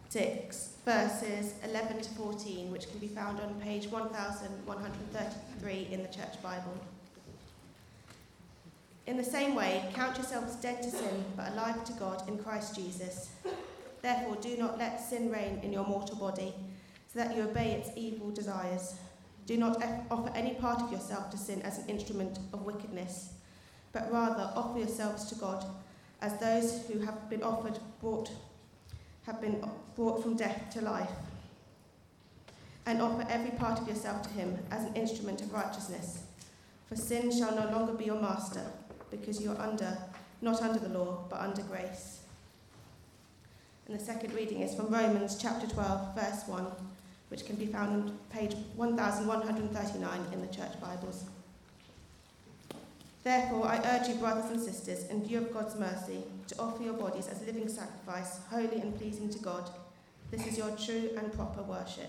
6, verses 11 to 14, which can be found on page 1133 in the Church Bible. In the same way, count yourselves dead to sin, but alive to God in Christ Jesus. Therefore, do not let sin reign in your mortal body, so that you obey its evil desires. Do not offer any part of yourself to sin as an instrument of wickedness, but rather offer yourselves to God as those who have been brought from death to life, and offer every part of yourself to him as an instrument of righteousness. For sin shall no longer be your master, because you are not under the law, but under grace. And the second reading is from Romans chapter 12, verse 1, which can be found on page 1139 in the Church Bibles. Therefore, I urge you, brothers and sisters, in view of God's mercy, to offer your bodies as a living sacrifice, holy and pleasing to God. This is your true and proper worship.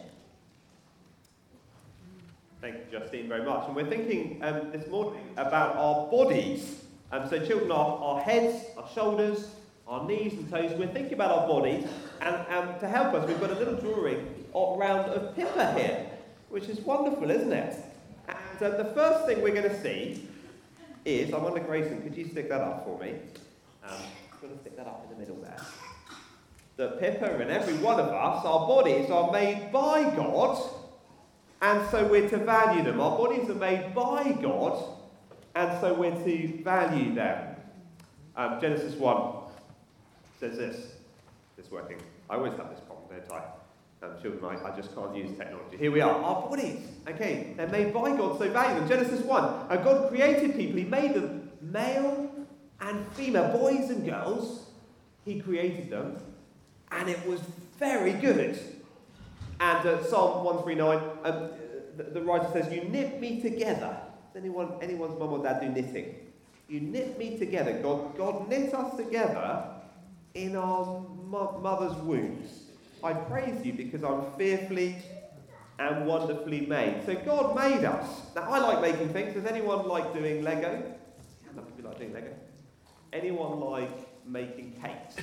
Thank you, Justine, very much. And we're thinking this morning about our bodies. So children, our heads, our shoulders, our knees and toes. We're thinking about our bodies. And to help us, we've got a little drawing round of Pippa here, which is wonderful, isn't it? And the first thing we're going to see is, I wonder, Grayson, could you stick that up for me? I'm going to stick that up in the middle there. That Pippa and every one of us, our bodies are made by God, and so we're to value them. Our bodies are made by God, and so we're to value them. Genesis 1 says this. It's working. I always have this problem, don't I? Children, I just can't use technology. Here we are. Our bodies. Okay, they're made by God, so value them. Genesis 1. God created people. He made them male and female, boys and girls. He created them, and it was very good. And Psalm 139, the writer says, "You knit me together." Does anyone's mum or dad do knitting? You knit me together. God knit us together in our mother's wombs. I praise you because I'm fearfully and wonderfully made. So God made us. Now, I like making things. Does anyone like doing Lego? Yeah, a lot of people like doing Lego. Anyone like making cakes?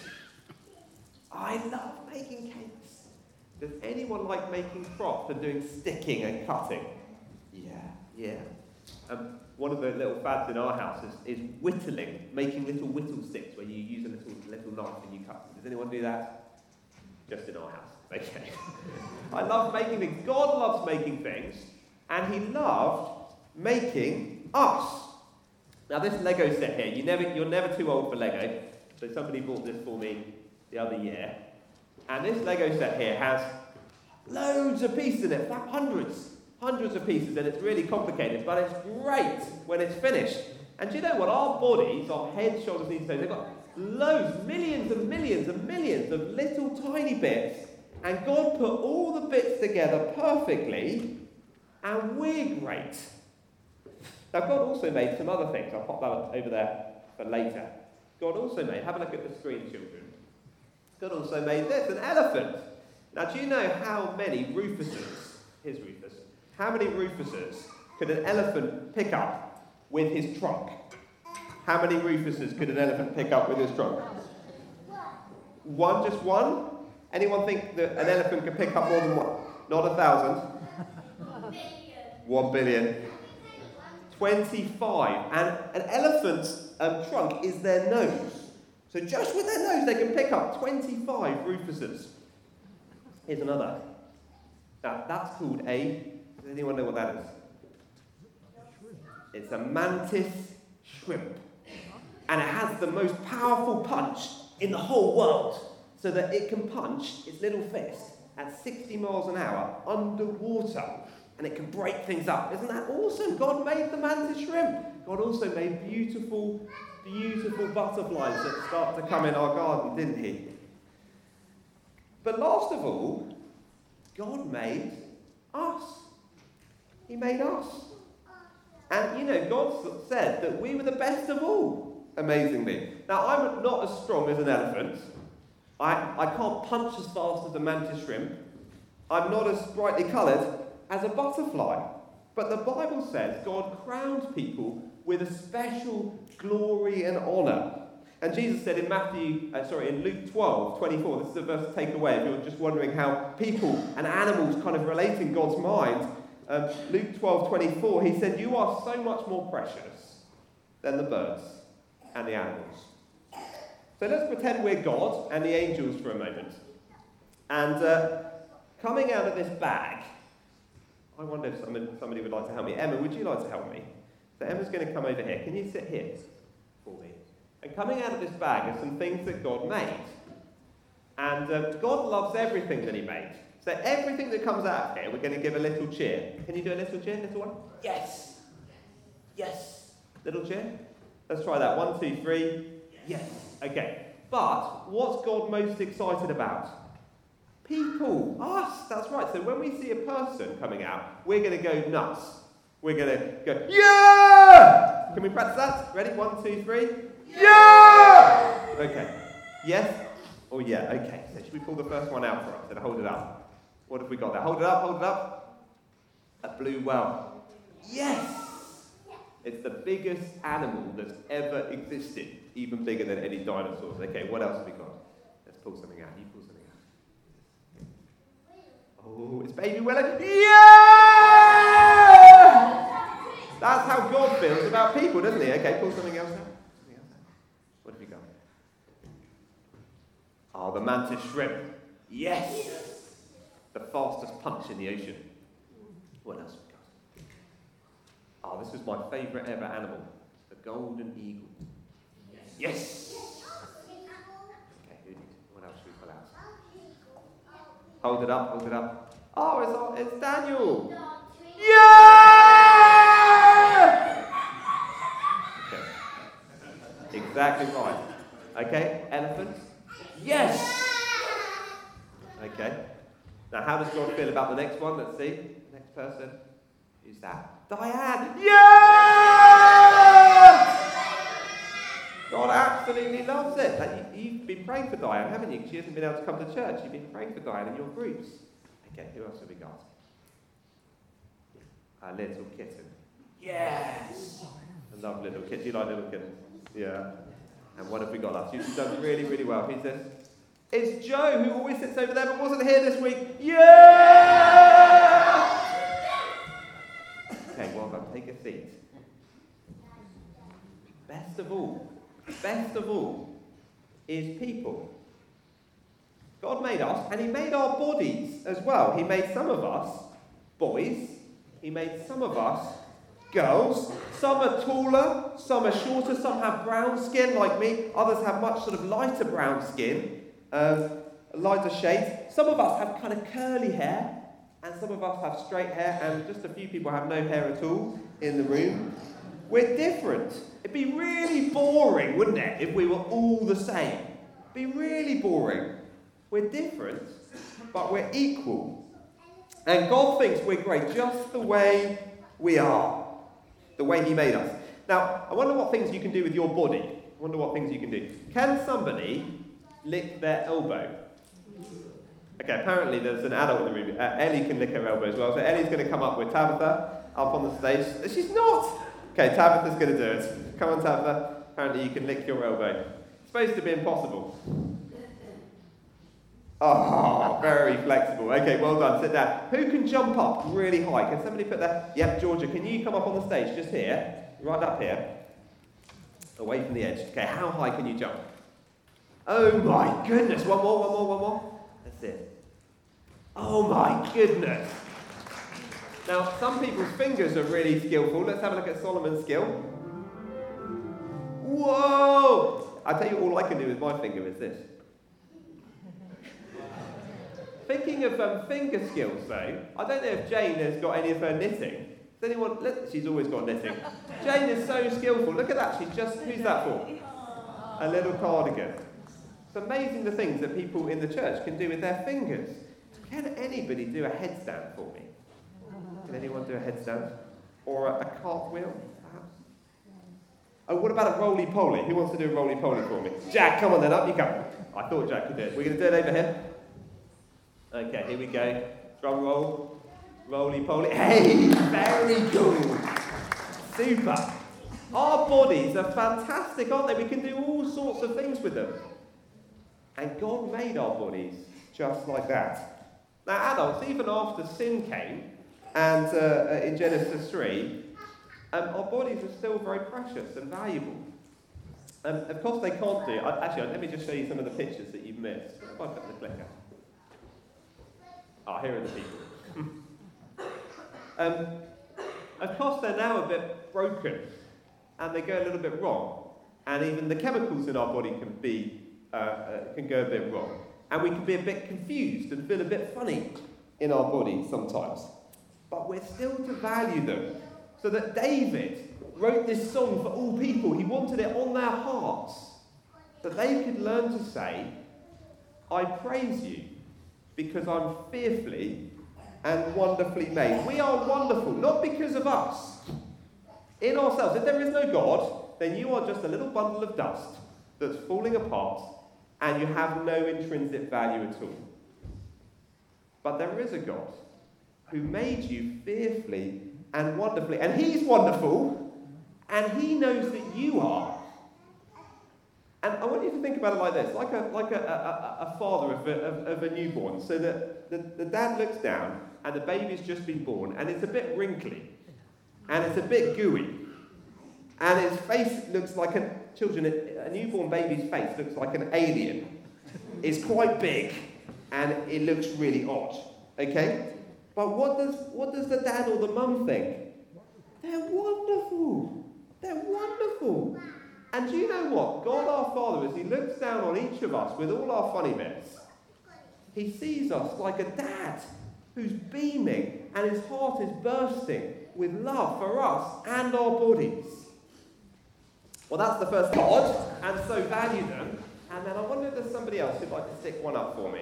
I love making cakes. Does anyone like making crafts and doing sticking and cutting? Yeah. One of the little fads in our house is whittling, making little whittle sticks where you use a little knife and you cut them. Does anyone do that? Just in our house. Okay. I love making things. God loves making things, and he loved making us. Now this Lego set here, you're never too old for Lego. So somebody bought this for me the other year. And this Lego set here has loads of pieces in it, hundreds of pieces, and it's really complicated, but it's great when it's finished. And do you know what? Our bodies, our heads, shoulders, knees, toes, they've got loads, millions and millions and millions of little tiny bits, and God put all the bits together perfectly, and we're great. Now, God also made some other things. I'll pop that up over there for later. God also made, have a look at the screen, children. God also made this, an elephant. Now, do you know how many how many Rufuses could an elephant pick up with his trunk? How many Rufuses could an elephant pick up with his trunk? One, just one? Anyone think that an elephant could pick up more than one? Not 1,000? 1 billion. 25. And an elephant's trunk is their nose. So just with their nose, they can pick up 25 Rufuses. Here's another. Now, that's called does anyone know what that is? It's a mantis shrimp. And it has the most powerful punch in the whole world, so that it can punch its little fist at 60 miles an hour underwater, and it can break things up. Isn't that awesome? God made the mantis shrimp. God also made beautiful, beautiful butterflies that start to come in our garden, didn't he? But last of all, God made us. He made us. And, God said that we were the best of all, amazingly. Now, I'm not as strong as an elephant. I can't punch as fast as a mantis shrimp. I'm not as brightly coloured as a butterfly. But the Bible says God crowned people with a special glory and honour. And Jesus said in in Luke 12:24, this is a verse to take away if you're just wondering how people and animals kind of relate in God's mind. Luke 12:24, he said, "You are so much more precious than the birds and the animals." So let's pretend we're God and the angels for a moment. And coming out of this bag, I wonder if somebody would like to help me. Emma, would you like to help me? So Emma's going to come over here. Can you sit here for me? And coming out of this bag are some things that God made. And God loves everything that he made. So everything that comes out of here, we're going to give a little cheer. Can you do a little cheer, little one? Yes. Yes. Little cheer? Let's try that. 1, 2, 3. Yes. Okay. But what's God most excited about? People. Us. That's right. So when we see a person coming out, we're going to go nuts. We're going to go, yeah! Can we practice that? Ready? 1, 2, 3. Yeah! Okay. Yes? Oh, yeah. Okay. So should we pull the first one out for us and hold it up? What have we got there? Hold it up. Hold it up. A blue whale. Yes! It's the biggest animal that's ever existed. Even bigger than any dinosaurs. Okay, what else have we got? Let's pull something out. You pull something out. Oh, it's baby whale. Yeah! That's how God feels about people, doesn't he? Okay, pull something else out. What have we got? Oh, the mantis shrimp. Yes! The fastest punch in the ocean. What else have we got? Oh, this was my favourite ever animal. The golden eagle. Yes! Okay, what else should we pull out? Hold it up, hold it up. Oh, it's Daniel! Yeah! Okay. Exactly right. Okay, elephant. Yes! Okay. Now, how does God feel about the next one? Let's see. Next person. Who's that? Diane! Yeah! God absolutely loves it. You've been praying for Diane, haven't you? Because she hasn't been able to come to church. You've been praying for Diane in your groups. Okay, who else have we got? A little kitten. Yes! I love little kittens. You like little kittens? Yeah. And what have we got last? You've done really, really well. Who's this? It's Joe, who always sits over there but wasn't here this week. Yeah! Okay, well done. Take a seat. Best of all is people. God made us, and he made our bodies as well. He made some of us boys. He made some of us girls. Some are taller, some are shorter, some have brown skin like me. Others have much sort of lighter brown skin, lighter shades. Some of us have kind of curly hair, and some of us have straight hair, and just a few people have no hair at all in the room. We're different. It'd be really boring, wouldn't it, if we were all the same? It'd be really boring. We're different, but we're equal. And God thinks we're great just the way we are, the way he made us. Now, I wonder what things you can do with your body. I wonder what things you can do. Can somebody lick their elbow? Okay, apparently there's an adult in the room. Ellie can lick her elbow as well. So Ellie's going to come up with Tabitha up on the stage. She's not! Okay, Tabitha's going to do it. Come on, Tabitha. Apparently you can lick your elbow. It's supposed to be impossible. Oh, very flexible. Okay, well done. Sit down. Who can jump up really high? Can somebody put that? Yep, Georgia, can you come up on the stage just here? Right up here. Away from the edge. Okay, how high can you jump? Oh my goodness. One more. That's it. Oh my goodness. Now, some people's fingers are really skillful. Let's have a look at Solomon's skill. Whoa! I tell you, all I can do with my finger is this. Thinking of finger skills, though, I don't know if Jane has got any of her knitting. Does anyone? She's always got knitting. Jane is so skillful. Look at that. She's just. Who's that for? A little cardigan. It's amazing the things that people in the church can do with their fingers. Can anybody do a headstand for me? Can anyone do a headstand? Or a cartwheel, perhaps? Oh, what about a roly-poly? Who wants to do a roly-poly for me? Jack, come on then, up you come. I thought Jack could do it. We're going to do it over here. Okay, here we go. Drum roll. Roly-poly. Hey, very cool. Super. Our bodies are fantastic, aren't they? We can do all sorts of things with them. And God made our bodies just like that. Now, adults, even after sin came, and in Genesis 3, our bodies are still very precious and valuable. Of course, they can't do. Actually, let me just show you some of the pictures that you've missed. If I put the clicker. Here are the people. Of course, they're now a bit broken, and they go a little bit wrong. And even the chemicals in our body can go a bit wrong. And we can be a bit confused and feel a bit funny in our body sometimes. But we're still to value them. So that David wrote this song for all people. He wanted it on their hearts, that they could learn to say, I praise you because I'm fearfully and wonderfully made. We are wonderful, not because of us, in ourselves. If there is no God, then you are just a little bundle of dust that's falling apart and you have no intrinsic value at all. But there is a God who made you fearfully and wonderfully. And he's wonderful, and he knows that you are. And I want you to think about it like this, like a father of a newborn. So that the dad looks down, and the baby's just been born, and it's a bit wrinkly, and it's a bit gooey, and its face looks like a newborn baby's face looks like an alien. It's quite big, and it looks really odd. Okay? But what does the dad or the mum think? They're wonderful. They're wonderful. And do you know what? God our Father, as he looks down on each of us with all our funny bits, he sees us like a dad who's beaming and his heart is bursting with love for us and our bodies. Well, that's the first God, and so value them. And then I wonder if there's somebody else who'd like to stick one up for me.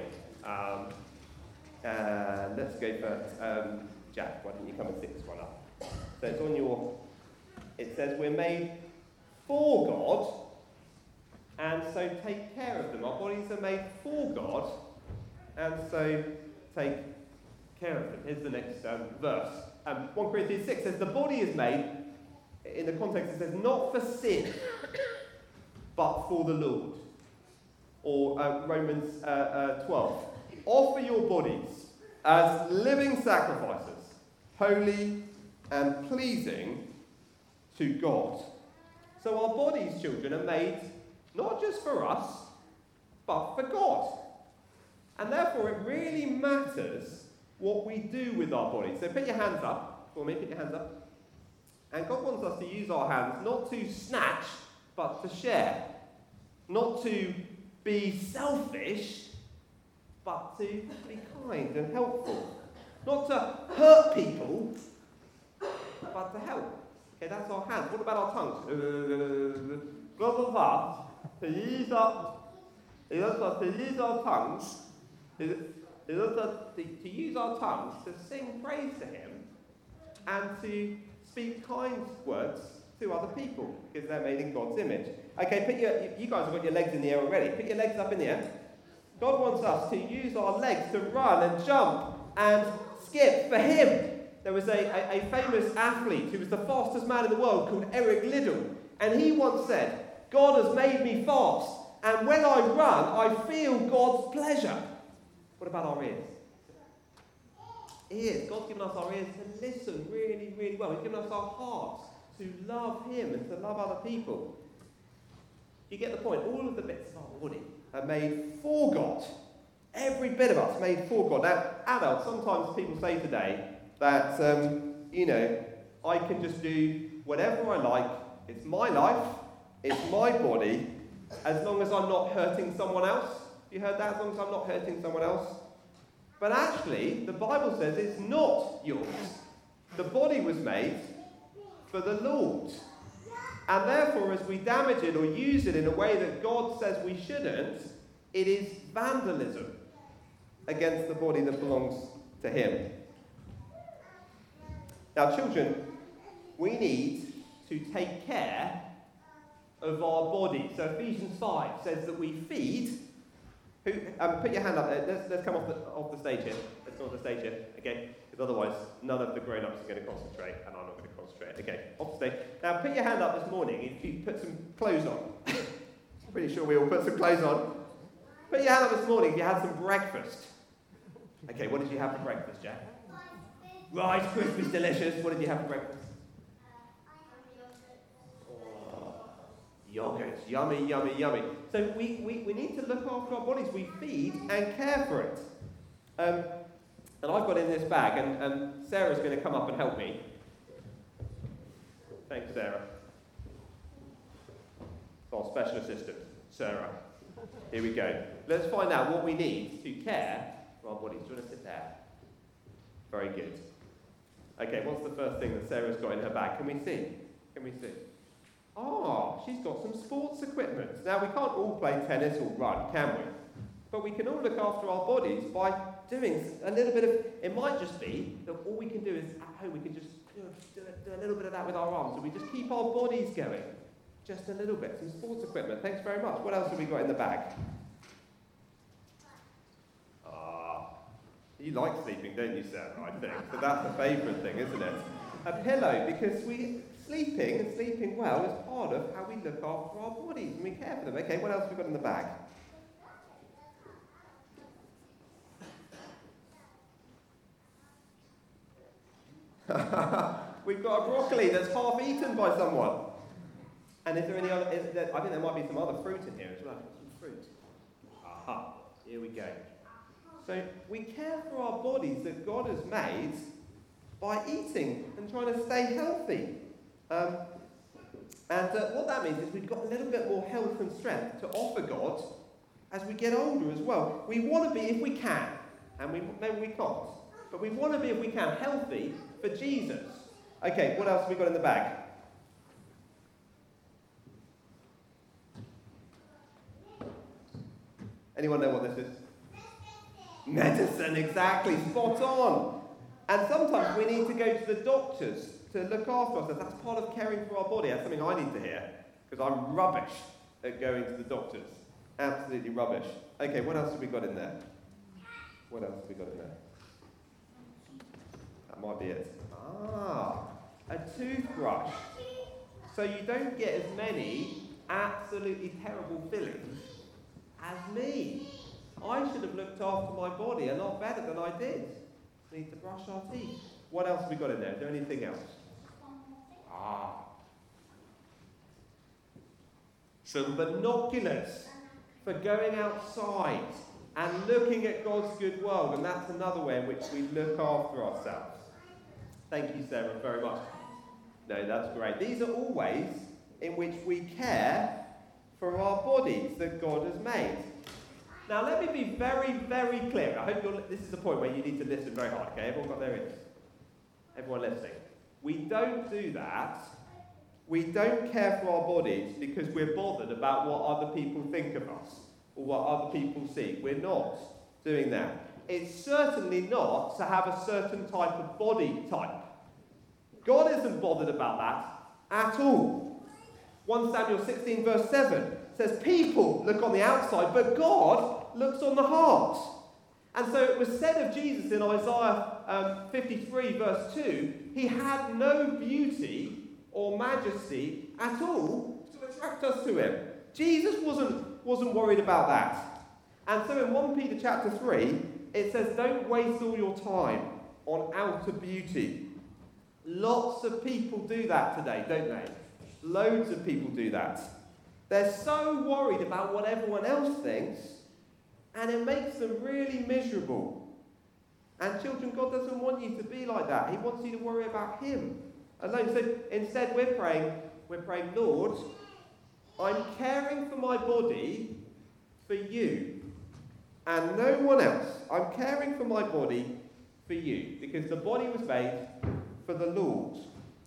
Let's go for Jack. Why don't you come and stick this one up? So it's on your. It says we're made for God, and so take care of them. Our bodies are made for God, and so take care of them. Here's the next verse. 1 Corinthians 6 says the body is made. In the context, it says not for sin, but for the Lord. Or Romans 12. Offer your bodies as living sacrifices, holy and pleasing to God. So our bodies, children, are made not just for us, but for God. And therefore it really matters what we do with our bodies. So put your hands up for me, put your hands up. And God wants us to use our hands not to snatch, but to share. Not to be selfish, but to be kind and helpful. Not to hurt people, but to help. Okay, that's our hands. What about our tongues? God wants us to use our tongues. He wants us to use our tongues to sing praise to him and to speak kind words to other people because they're made in God's image. Okay, you guys have got your legs in the air already. Put your legs up in the air. God wants us to use our legs to run and jump and skip for him. There was a famous athlete who was the fastest man in the world called Eric Liddell. And he once said, God has made me fast. And when I run, I feel God's pleasure. What about our ears? Ears. God's given us our ears to listen really, really well. He's given us our hearts to love him and to love other people. You get the point. All of the bits of our body are made for God. Every bit of us made for God. Now, adults, sometimes people say today that, I can just do whatever I like. It's my life. It's my body. As long as I'm not hurting someone else. You heard that? As long as I'm not hurting someone else. But actually, the Bible says it's not yours. The body was made for the Lord. And therefore, as we damage it or use it in a way that God says we shouldn't, it is vandalism against the body that belongs to him. Now, children, we need to take care of our body. So Ephesians 5 says that we feed Who? Put your hand up. Let's come off the stage here. Let's go off the stage here, okay? Because otherwise, none of the grown-ups are going to concentrate, and I'm not going to concentrate. Okay, off the stage. Now, put your hand up this morning if you put some clothes on. Pretty sure we all put some clothes on. Put your hand up this morning if you had some breakfast. Okay, what did you have for breakfast, Jack? Rice Krispies, delicious. What did you have for breakfast? Yogurt. Yummy, yummy, yummy. So we need to look after our bodies. We feed and care for it. And I've got in this bag, and Sarah's going to come up and help me. Thanks, Sarah. It's our special assistant, Sarah. Here we go. Let's find out what we need to care for our bodies. Do you want to sit there? Very good. Okay, what's the first thing that Sarah's got in her bag? Can we see? Can we see? Ah, she's got some sports equipment. Now, we can't all play tennis or run, can we? But we can all look after our bodies by doing a little bit of... It might just be that all we can do is, at home, we can just do a little bit of that with our arms. So we just keep our bodies going. Just a little bit. Some sports equipment. Thanks very much. What else have we got in the bag? You like sleeping, don't you, Sarah, I think? So that's a favourite thing, isn't it? A pillow, because sleeping and sleeping well is part of how we look after our bodies and we care for them. Okay, what else have we got in the bag? We've got a broccoli that's half eaten by someone. And is there any other... I think there might be some other fruit in here as well. Some fruit. Aha, here we go. So we care for our bodies that God has made by eating and trying to stay healthy. What that means is we've got a little bit more health and strength to offer God as we get older as well. We want to be, if we can, and maybe we can't, but we want to be, if we can, healthy for Jesus. Okay, what else have we got in the bag? Anyone know what this is? Medicine, exactly, spot on. And sometimes we need to go to the doctors to look after ourselves. That's part of caring for our body. That's something I need to hear, because I'm rubbish at going to the doctors. Absolutely rubbish. Okay, what else have we got in there? What else have we got in there? That might be it. A toothbrush. So you don't get as many absolutely terrible fillings as me. I should have looked after my body a lot better than I did. We need to brush our teeth. What else have we got in there? Is there anything else? Some binoculars for going outside and looking at God's good world. And that's another way in which we look after ourselves. Thank you, Sarah, very much. No, that's great. These are all ways in which we care for our bodies that God has made. Now, let me be very, very clear. I hope this is the point where you need to listen very hard, okay? Everyone got their ears? Everyone listening? We don't do that. We don't care for our bodies because we're bothered about what other people think of us or what other people see. We're not doing that. It's certainly not to have a certain type of body type. God isn't bothered about that at all. 1 Samuel 16 verse 7 says, people look on the outside, but God looks on the heart. And so it was said of Jesus in Isaiah 53 verse 2, he had no beauty or majesty at all to attract us to him. Jesus wasn't worried about that. And so in 1 Peter chapter 3, it says, don't waste all your time on outer beauty. Lots of people do that today, don't they? Loads of people do that. They're so worried about what everyone else thinks, and it makes them really miserable. And children, God doesn't want you to be like that. He wants you to worry about him alone. So instead we're praying, Lord, I'm caring for my body for you and no one else. I'm caring for my body for you because the body was made for the Lord.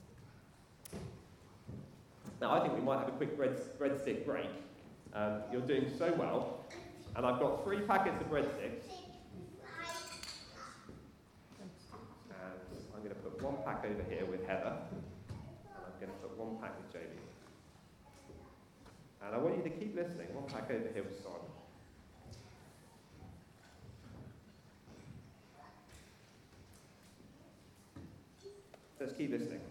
Now, I think we might have a quick breadstick break. You're doing so well. And I've got 3 packets of breadsticks. And I'm going to put 1 pack over here with Heather. And I'm going to put 1 pack with Jamie. And I want you to keep listening. 1 pack over here with Simon. Let's keep listening.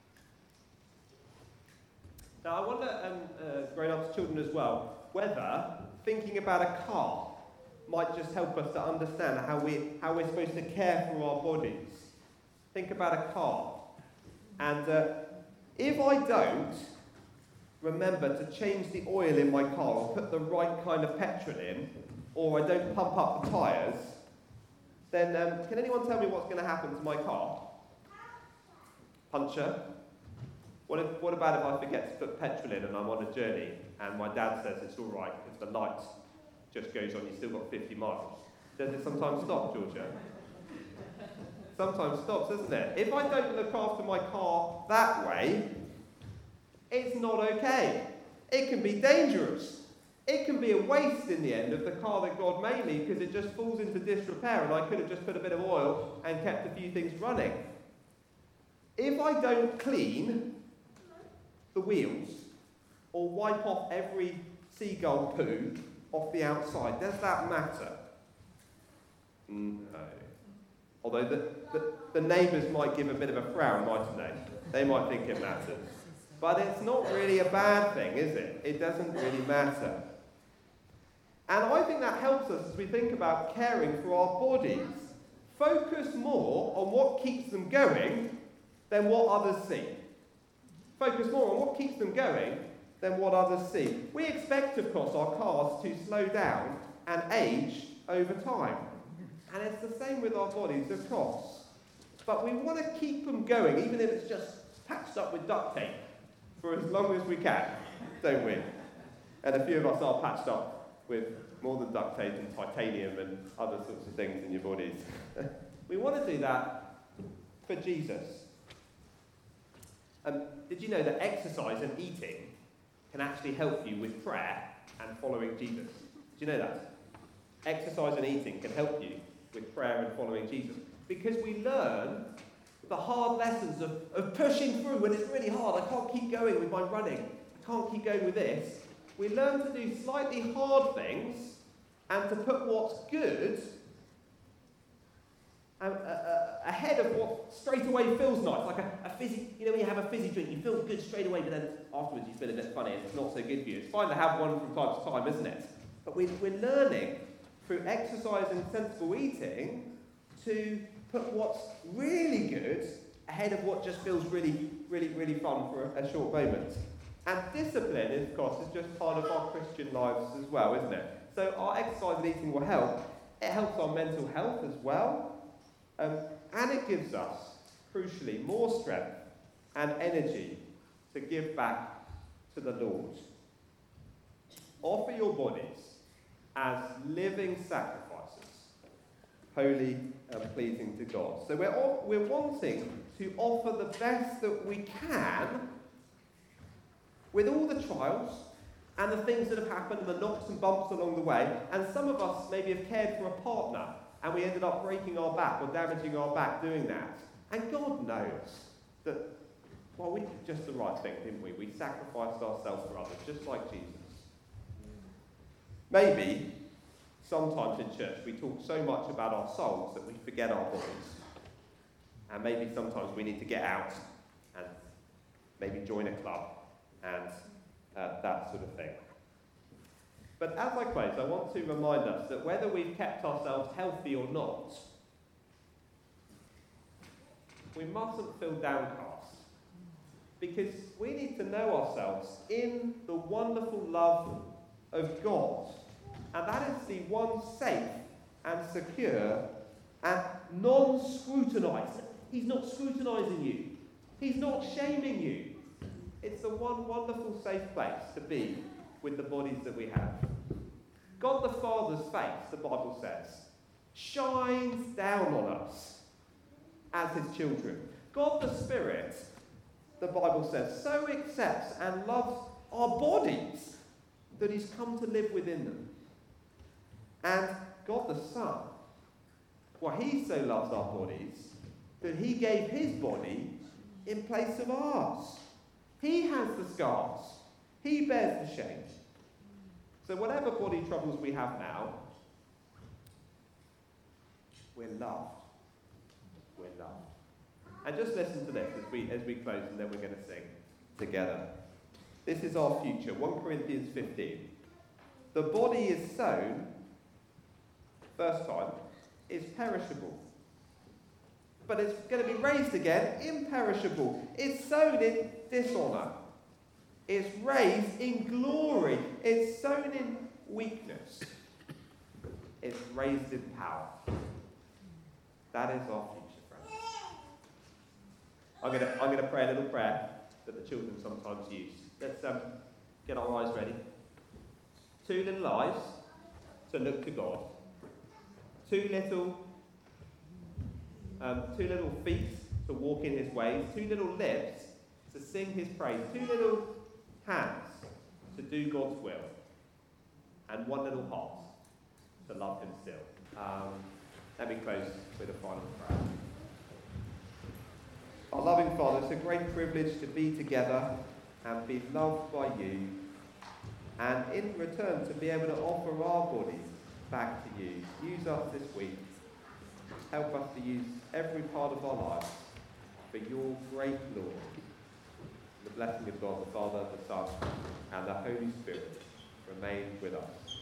Now, I wonder, grown-ups, children as well, whether thinking about a car might just help us to understand how we're supposed to care for our bodies. Think about a car. And if I don't remember to change the oil in my car or put the right kind of petrol in, or I don't pump up the tyres, then can anyone tell me what's going to happen to my car? Puncture. What about if I forget to put petrol in and I'm on a journey and my dad says it's all right because the light just goes on, you've still got 50 miles. Does it sometimes stop, Georgia? Sometimes stops, doesn't it? If I don't look after my car that way, it's not okay. It can be dangerous. It can be a waste in the end of the car that God made me because it just falls into disrepair and I could have just put a bit of oil and kept a few things running. If I don't clean the wheels or wipe off every seagull poo off the outside, does that matter? No. Although the neighbours might give a bit of a frown, mightn't they? They might think it matters. But it's not really a bad thing, is it? It doesn't really matter. And I think that helps us as we think about caring for our bodies. Focus more on what keeps them going than what others see. Focus more on what keeps them going than what others see. We expect, of course, our cars to slow down and age over time. And it's the same with our bodies, of course. But we want to keep them going, even if it's just patched up with duct tape, for as long as we can, don't we? And a few of us are patched up with more than duct tape and titanium and other sorts of things in your bodies. We want to do that for Jesus. Did you know that exercise and eating can actually help you with prayer and following Jesus? Did you know that? Exercise and eating can help you with prayer and following Jesus. Because we learn the hard lessons of pushing through when it's really hard. I can't keep going with my running. I can't keep going with this. We learn to do slightly hard things and to put what's good ahead of what straight away feels nice. Like a fizzy, when you have a fizzy drink, you feel good straight away, but then afterwards you feel a bit funny and it's not so good for you. It's fine to have one from time to time, isn't it? But we're learning through exercise and sensible eating to put what's really good ahead of what just feels really, really, really fun for a short moment. And discipline, of course, is just part of our Christian lives as well, isn't it? So our exercise and eating will help. It helps our mental health as well. And it gives us, crucially, more strength and energy to give back to the Lord. Offer your bodies as living sacrifices, holy and pleasing to God. So we're wanting to offer the best that we can with all the trials and the things that have happened, the knocks and bumps along the way. And some of us maybe have cared for a partner and we ended up breaking our back or damaging our back doing that. And God knows that, we did just the right thing, didn't we? We sacrificed ourselves for others, just like Jesus. Maybe, sometimes in church, we talk so much about our souls that we forget our bodies. And maybe sometimes we need to get out and maybe join a club and that sort of thing. But as I close, I want to remind us that whether we've kept ourselves healthy or not, we mustn't feel downcast. Because we need to know ourselves in the wonderful love of God. And that is the one safe and secure and non-scrutinised. He's not scrutinising you. He's not shaming you. It's the one wonderful safe place to be with the bodies that we have. God the Father's face, the Bible says, shines down on us as his children. God the Spirit, the Bible says, so accepts and loves our bodies that he's come to live within them. And God the Son, he so loves our bodies that he gave his body in place of ours. He has the scars. He bears the shame. So whatever body troubles we have now, we're loved. We're loved. And just listen to this as we close, and then we're going to sing together. This is our future. 1 Corinthians 15. The body is sown, first time, is perishable. But it's going to be raised again, imperishable. It's sown in dishonour. It's raised in glory. It's sown in weakness. It's raised in power. That is our future, friends. I'm going to pray a little prayer that the children sometimes use. Let's get our eyes ready. 2 little eyes to look to God. 2 little feet to walk in his ways. 2 little lips to sing his praise. 2 little hands to do God's will. And 1 little heart to love him still. Let me close with a final prayer. Our loving Father, it's a great privilege to be together and be loved by you, and in return to be able to offer our bodies back to you. Use us this week. Help us to use every part of our lives for your great glory. The blessing of God, the Father, the Son, and the Holy Spirit remain with us.